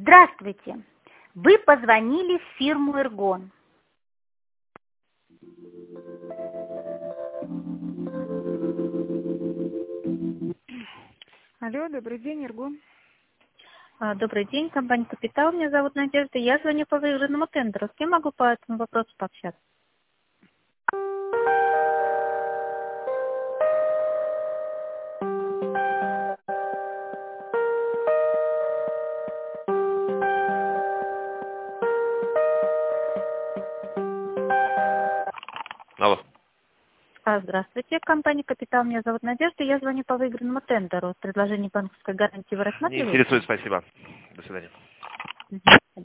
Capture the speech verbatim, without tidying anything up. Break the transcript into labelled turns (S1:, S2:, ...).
S1: Здравствуйте. Вы позвонили в фирму «Эргон».
S2: Алло, добрый день, «Эргон».
S3: А, Добрый день, компания «Капитал». Меня зовут Надежда. Я звоню по выигранному тендеру. С кем могу по этому вопросу пообщаться?
S4: Алло.
S3: А, Здравствуйте, компания «Капитал». Меня зовут Надежда. Я звоню по выигранному тендеру. Предложение банковской гарантии вы
S4: Не
S3: рассматриваете?
S4: интересует, спасибо. До свидания.
S3: Мгм.